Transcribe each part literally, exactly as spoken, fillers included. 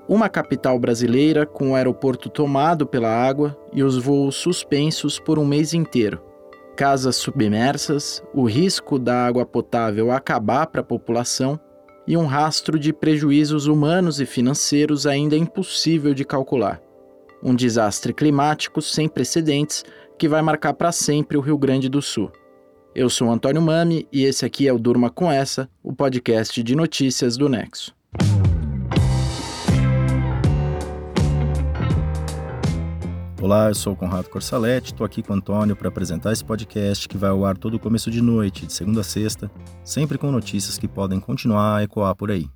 Uma capital brasileira com o aeroporto tomado pela água e os voos suspensos por um mês inteiro. Casas submersas, o risco da água potável acabar para a população e um rastro de prejuízos humanos e financeiros ainda impossível de calcular. Um desastre climático sem precedentes que vai marcar para sempre o Rio Grande do Sul. Eu sou Antônio Mami e esse aqui é o Durma Com Essa, o podcast de notícias do Nexo. Olá, eu sou o Conrado Corsaletti, estou aqui com o Antônio para apresentar esse podcast que vai ao ar todo começo de noite, de segunda a sexta, sempre com notícias que podem continuar a ecoar por aí.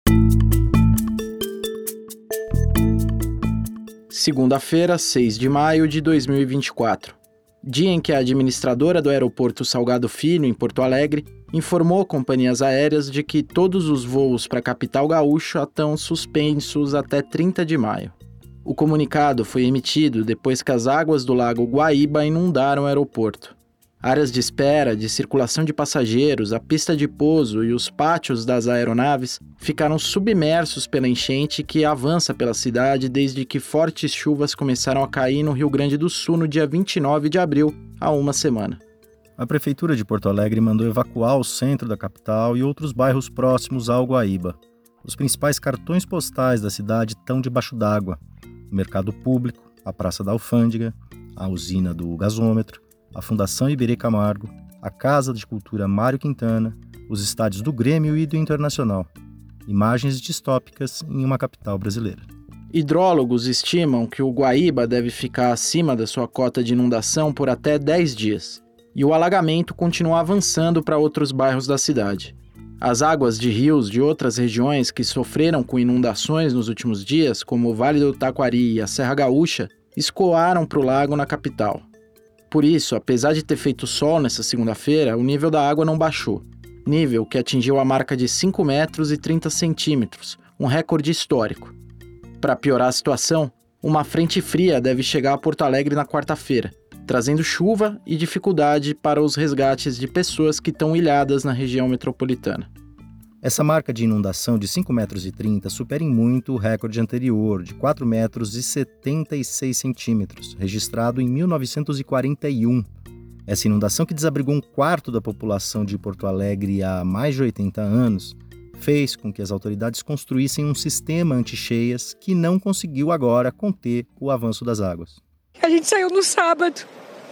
Segunda-feira, seis de maio de dois mil e vinte e quatro. Dia em que a administradora do aeroporto Salgado Filho, em Porto Alegre, informou companhias aéreas de que todos os voos para a capital gaúcha estão suspensos até trinta de maio. O comunicado foi emitido depois que as águas do lago Guaíba inundaram o aeroporto. Áreas de espera, de circulação de passageiros, a pista de pouso e os pátios das aeronaves ficaram submersos pela enchente que avança pela cidade desde que fortes chuvas começaram a cair no Rio Grande do Sul no dia vinte e nove de abril, há uma semana. A Prefeitura de Porto Alegre mandou evacuar o centro da capital e outros bairros próximos ao Guaíba. Os principais cartões postais da cidade estão debaixo d'água. O mercado público, a Praça da Alfândega, a usina do gasômetro, a Fundação Iberê Camargo, a Casa de Cultura Mário Quintana, os estádios do Grêmio e do Internacional. Imagens distópicas em uma capital brasileira. Hidrólogos estimam que o Guaíba deve ficar acima da sua cota de inundação por até dez dias, e o alagamento continua avançando para outros bairros da cidade. As águas de rios de outras regiões que sofreram com inundações nos últimos dias, como o Vale do Taquari e a Serra Gaúcha, escoaram para o lago na capital. Por isso, apesar de ter feito sol nessa segunda-feira, o nível da água não baixou. Nível que atingiu a marca de cinco metros e trinta centímetros, um recorde histórico. Para piorar a situação, uma frente fria deve chegar a Porto Alegre na quarta-feira, trazendo chuva e dificuldade para os resgates de pessoas que estão ilhadas na região metropolitana. Essa marca de inundação de cinco metros e trinta supera em muito o recorde anterior, de quatro metros e setenta e seis centímetros, registrado em mil novecentos e quarenta e um. Essa inundação, que desabrigou um quarto da população de Porto Alegre há mais de oitenta anos, fez com que as autoridades construíssem um sistema anti-cheias que não conseguiu agora conter o avanço das águas. A gente saiu no sábado.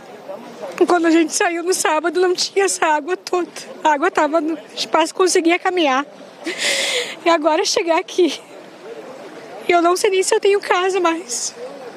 Quando a gente saiu no sábado, não tinha essa água toda. A água estava no espaço, conseguia caminhar. E agora chegar aqui, eu não sei nem se eu tenho casa mais.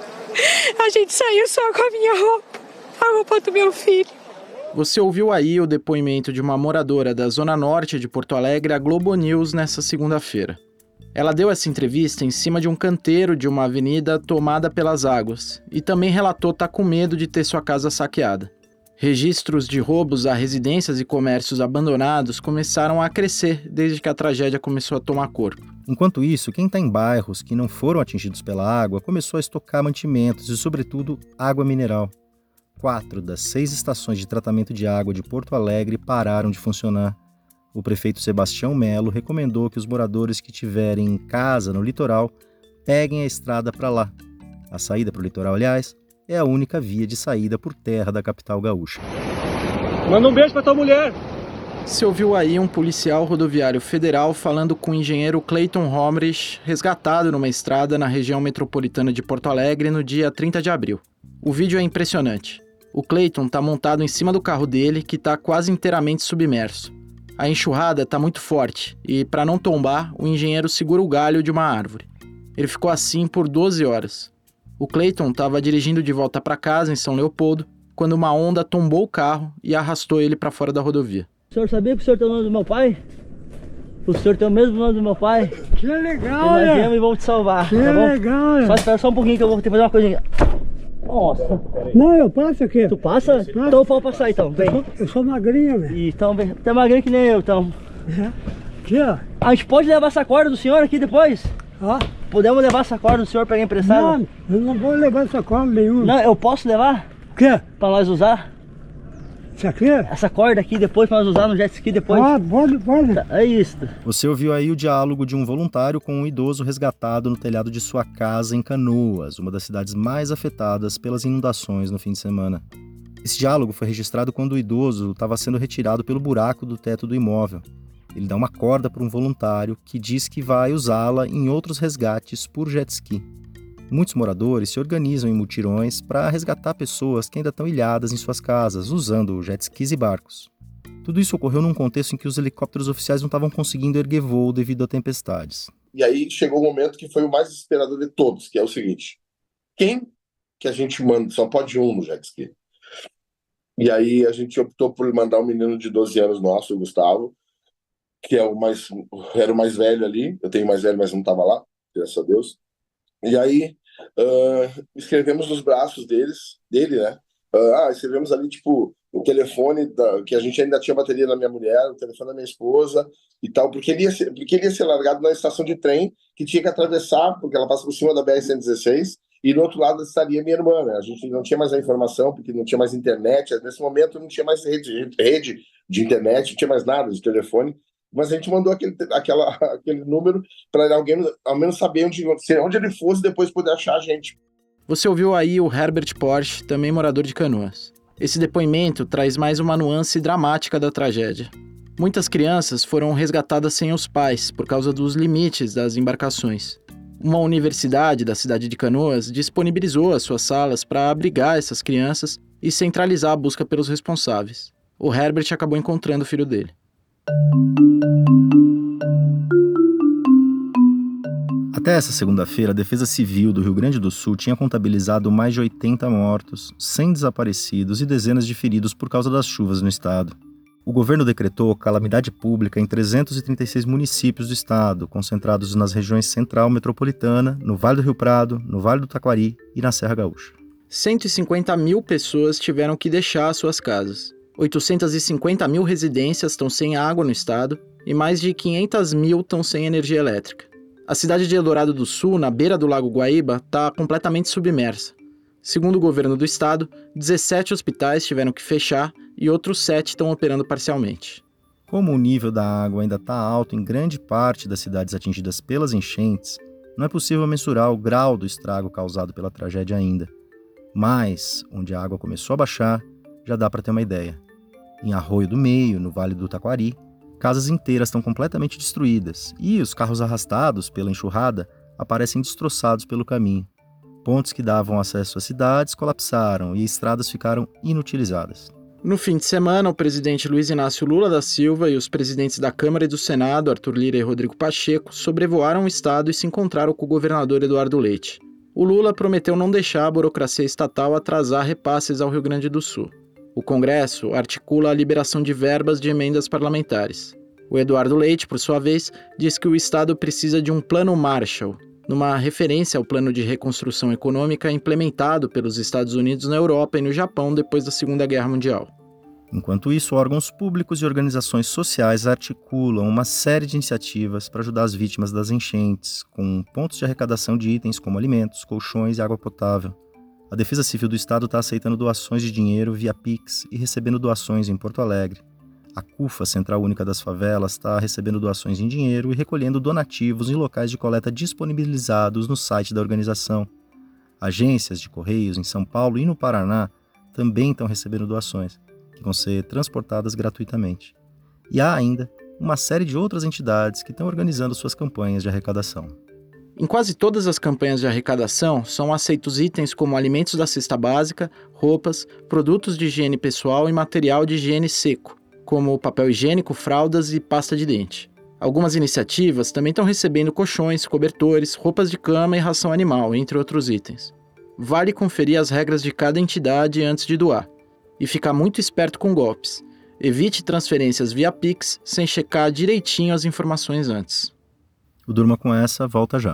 A gente saiu só com a minha roupa, a roupa do meu filho. Você ouviu aí o depoimento de uma moradora da Zona Norte de Porto Alegre à Globo News nessa segunda-feira. Ela deu essa entrevista em cima de um canteiro de uma avenida tomada pelas águas e também relatou estar com medo de ter sua casa saqueada. Registros de roubos a residências e comércios abandonados começaram a crescer desde que a tragédia começou a tomar corpo. Enquanto isso, quem está em bairros que não foram atingidos pela água começou a estocar mantimentos e, sobretudo, água mineral. Quatro das seis estações de tratamento de água de Porto Alegre pararam de funcionar. O prefeito Sebastião Melo recomendou que os moradores que tiverem casa no litoral peguem a estrada para lá. A saída para o litoral, aliás, é a única via de saída por terra da capital gaúcha. Manda um beijo para tua mulher! Se ouviu aí um policial rodoviário federal falando com o engenheiro Clayton Homrich, resgatado numa estrada na região metropolitana de Porto Alegre no dia trinta de abril. O vídeo é impressionante. O Clayton está montado em cima do carro dele, que está quase inteiramente submerso. A enxurrada está muito forte e, para não tombar, o engenheiro segura o galho de uma árvore. Ele ficou assim por doze horas. O Clayton estava dirigindo de volta para casa, em São Leopoldo, quando uma onda tombou o carro e arrastou ele para fora da rodovia. O senhor sabia que o senhor tem o nome do meu pai? O senhor tem o mesmo nome do meu pai? Que legal, nós né? viemos e vamos te salvar, que tá bom? legal, né? Só espera só um pouquinho que eu vou ter que fazer uma coisinha. Nossa. Não, eu passo aqui. Tu passa? Passo. Então pode passar então, vem. Eu sou, eu sou magrinho, velho. Então, vem. Tá magrinho que nem eu, então. É. Aqui, ó. A gente pode levar essa corda do senhor aqui depois? Ó. Podemos levar essa corda do senhor pegar emprestado? Não, eu não vou levar essa corda nenhuma. Não, eu posso levar? O quê? Pra nós usar? Isso aqui? Essa corda aqui, depois pra nós usar no jet ski depois. Pode, pode, pode. Tá, é isso. Você ouviu aí o diálogo de um voluntário com um idoso resgatado no telhado de sua casa em Canoas, uma das cidades mais afetadas pelas inundações no fim de semana. Esse diálogo foi registrado quando o idoso estava sendo retirado pelo buraco do teto do imóvel. Ele dá uma corda para um voluntário que diz que vai usá-la em outros resgates por jet ski. Muitos moradores se organizam em mutirões para resgatar pessoas que ainda estão ilhadas em suas casas, usando jet skis e barcos. Tudo isso ocorreu num contexto em que os helicópteros oficiais não estavam conseguindo erguer voo devido a tempestades. E aí chegou o momento que foi o mais desesperador de todos, que é o seguinte: quem que a gente manda? Só pode um no jet ski. E aí a gente optou por mandar um menino de doze anos nosso, o Gustavo, que é o mais, era o mais velho ali. Eu tenho mais velho, mas não estava lá, graças a Deus. E aí uh, escrevemos nos braços deles, dele, né? Uh, ah, escrevemos ali, tipo, o telefone, da, que a gente ainda tinha bateria na minha mulher, o telefone da minha esposa e tal, porque ele ia ser, porque ele ia ser largado na estação de trem, que tinha que atravessar, porque ela passa por cima da B R cento e dezesseis, e do outro lado estaria minha irmã, né? A gente não tinha mais a informação, porque não tinha mais internet, nesse momento não tinha mais rede, rede de internet, não tinha mais nada de telefone, mas a gente mandou aquele, aquela, aquele número para alguém ao menos saber onde, onde ele fosse, depois poder achar a gente. Você ouviu aí o Herbert Porsche, também morador de Canoas. Esse depoimento traz mais uma nuance dramática da tragédia. Muitas crianças foram resgatadas sem os pais por causa dos limites das embarcações. Uma universidade da cidade de Canoas disponibilizou as suas salas para abrigar essas crianças e centralizar a busca pelos responsáveis. O Herbert acabou encontrando o filho dele. Até essa segunda-feira, a Defesa Civil do Rio Grande do Sul tinha contabilizado mais de oitenta mortos, cem desaparecidos e dezenas de feridos por causa das chuvas no estado. O governo decretou calamidade pública em trezentos e trinta e seis municípios do estado, concentrados nas regiões central metropolitana, no Vale do Rio Prado, no Vale do Taquari e na Serra Gaúcha. cento e cinquenta mil pessoas tiveram que deixar suas casas. oitocentas e cinquenta mil residências estão sem água no estado e mais de quinhentas mil estão sem energia elétrica. A cidade de Eldorado do Sul, na beira do Lago Guaíba, está completamente submersa. Segundo o governo do estado, dezessete hospitais tiveram que fechar e outros sete estão operando parcialmente. Como o nível da água ainda está alto em grande parte das cidades atingidas pelas enchentes, não é possível mensurar o grau do estrago causado pela tragédia ainda. Mas, onde a água começou a baixar, já dá para ter uma ideia. Em Arroio do Meio, no Vale do Taquari, casas inteiras estão completamente destruídas e os carros arrastados pela enxurrada aparecem destroçados pelo caminho. Pontes que davam acesso às cidades colapsaram e estradas ficaram inutilizadas. No fim de semana, o presidente Luiz Inácio Lula da Silva e os presidentes da Câmara e do Senado, Arthur Lira e Rodrigo Pacheco, sobrevoaram o estado e se encontraram com o governador Eduardo Leite. O Lula prometeu não deixar a burocracia estatal atrasar repasses ao Rio Grande do Sul. O Congresso articula a liberação de verbas de emendas parlamentares. O Eduardo Leite, por sua vez, diz que o Estado precisa de um plano Marshall, numa referência ao plano de reconstrução econômica implementado pelos Estados Unidos na Europa e no Japão depois da Segunda Guerra Mundial. Enquanto isso, órgãos públicos e organizações sociais articulam uma série de iniciativas para ajudar as vítimas das enchentes, com pontos de arrecadação de itens como alimentos, colchões e água potável. A Defesa Civil do Estado está aceitando doações de dinheiro via Pix e recebendo doações em Porto Alegre. A CUFA, Central Única das Favelas, está recebendo doações em dinheiro e recolhendo donativos em locais de coleta disponibilizados no site da organização. Agências de correios em São Paulo e no Paraná também estão recebendo doações, que vão ser transportadas gratuitamente. E há ainda uma série de outras entidades que estão organizando suas campanhas de arrecadação. Em quase todas as campanhas de arrecadação, são aceitos itens como alimentos da cesta básica, roupas, produtos de higiene pessoal e material de higiene seco, como papel higiênico, fraldas e pasta de dente. Algumas iniciativas também estão recebendo colchões, cobertores, roupas de cama e ração animal, entre outros itens. Vale conferir as regras de cada entidade antes de doar. E ficar muito esperto com golpes. Evite transferências via Pix sem checar direitinho as informações antes. O Durma com Essa volta já.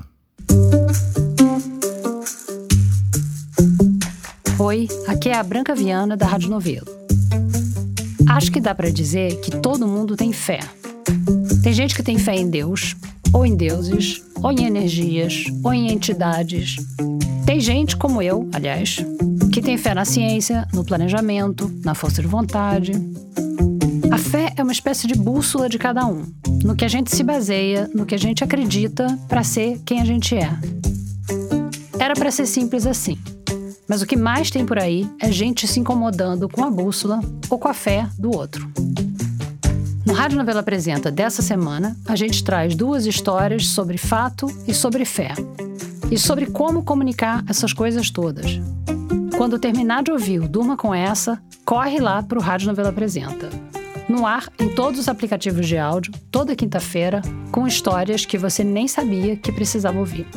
Oi, aqui é a Branca Viana da Rádio Novelo. Acho que dá pra dizer que todo mundo tem fé. Tem gente que tem fé em Deus, ou em deuses, ou em energias, ou em entidades. Tem gente, como eu, aliás, que tem fé na ciência, no planejamento, na força de vontade. A fé é uma espécie de bússola de cada um, no que a gente se baseia, no que a gente acredita para ser quem a gente é. Era para ser simples assim, mas o que mais tem por aí é gente se incomodando com a bússola ou com a fé do outro. No Rádio Novela Apresenta dessa semana, a gente traz duas histórias sobre fato e sobre fé. E sobre como comunicar essas coisas todas. Quando terminar de ouvir o Durma Com Essa, corre lá pro Rádio Novela Apresenta. No ar, em todos os aplicativos de áudio, toda quinta-feira, com histórias que você nem sabia que precisava ouvir.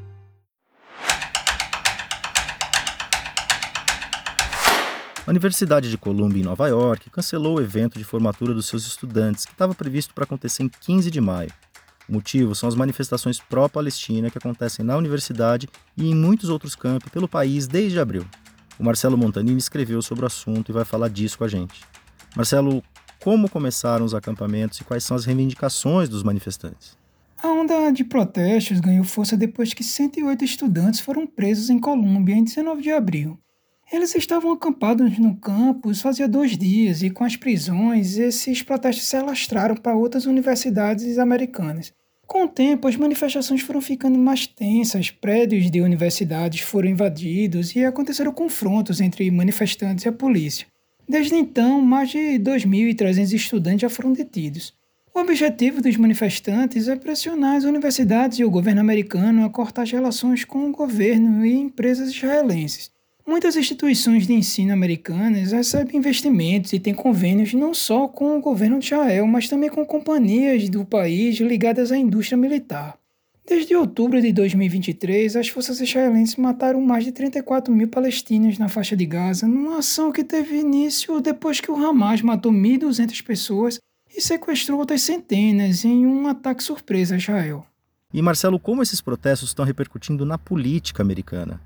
A Universidade de Columbia, em Nova York, cancelou o evento de formatura dos seus estudantes, que estava previsto para acontecer em quinze de maio. O motivo são as manifestações pró-Palestina que acontecem na universidade e em muitos outros campi pelo país desde abril. O Marcelo Montanini escreveu sobre o assunto e vai falar disso com a gente. Marcelo, como começaram os acampamentos e quais são as reivindicações dos manifestantes? A onda de protestos ganhou força depois que cento e oito estudantes foram presos em Colômbia em dezenove de abril. Eles estavam acampados no campus fazia dois dias e, com as prisões, esses protestos se alastraram para outras universidades americanas. Com o tempo, as manifestações foram ficando mais tensas, prédios de universidades foram invadidos e aconteceram confrontos entre manifestantes e a polícia. Desde então, mais de dois mil e trezentos estudantes já foram detidos. O objetivo dos manifestantes é pressionar as universidades e o governo americano a cortar as relações com o governo e empresas israelenses. Muitas instituições de ensino americanas recebem investimentos e têm convênios não só com o governo de Israel, mas também com companhias do país ligadas à indústria militar. Desde outubro de dois mil e vinte e três, as forças israelenses mataram mais de trinta e quatro mil palestinos na faixa de Gaza, numa ação que teve início depois que o Hamas matou mil e duzentas pessoas e sequestrou outras centenas em um ataque surpresa a Israel. E, Marcelo, como esses protestos estão repercutindo na política americana?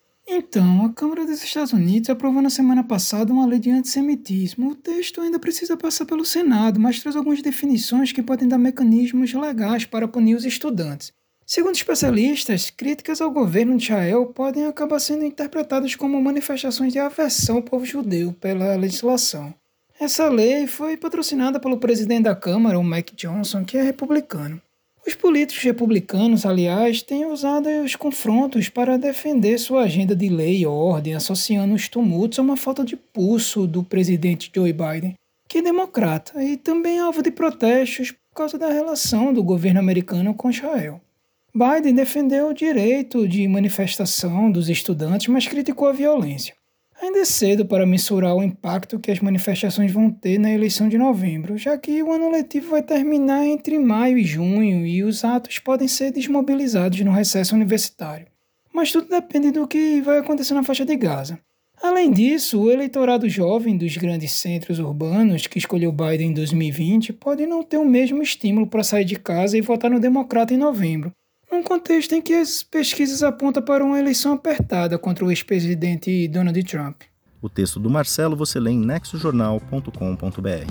Então, a Câmara dos Estados Unidos aprovou na semana passada uma lei de antissemitismo. O texto ainda precisa passar pelo Senado, mas traz algumas definições que podem dar mecanismos legais para punir os estudantes. Segundo especialistas, críticas ao governo de Israel podem acabar sendo interpretadas como manifestações de aversão ao povo judeu pela legislação. Essa lei foi patrocinada pelo presidente da Câmara, o Mike Johnson, que é republicano. Os políticos republicanos, aliás, têm usado os confrontos para defender sua agenda de lei e ordem, associando os tumultos a uma falta de pulso do presidente Joe Biden, que é democrata, e também alvo de protestos por causa da relação do governo americano com Israel. Biden defendeu o direito de manifestação dos estudantes, mas criticou a violência. Ainda é cedo para mensurar o impacto que as manifestações vão ter na eleição de novembro, já que o ano letivo vai terminar entre maio e junho e os atos podem ser desmobilizados no recesso universitário. Mas tudo depende do que vai acontecer na faixa de Gaza. Além disso, o eleitorado jovem dos grandes centros urbanos que escolheu Biden em dois mil e vinte pode não ter o mesmo estímulo para sair de casa e votar no Democrata em novembro, num contexto em que as pesquisas apontam para uma eleição apertada contra o ex-presidente Donald Trump. O texto do Marcelo você lê em nexo jornal ponto com ponto b r.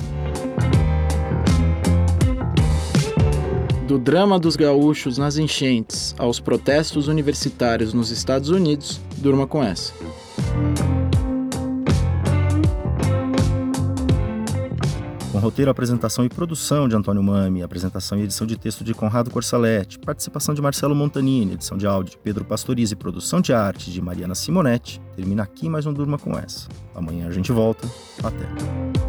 Do drama dos gaúchos nas enchentes aos protestos universitários nos Estados Unidos, durma com essa. Com roteiro, apresentação e produção de Antônio Mami, apresentação e edição de texto de Conrado Corsaletti, participação de Marcelo Montanini, edição de áudio de Pedro Pastoriza e produção de arte de Mariana Simonetti. Termina aqui mais um Durma Com Essa. Amanhã a gente volta. Até.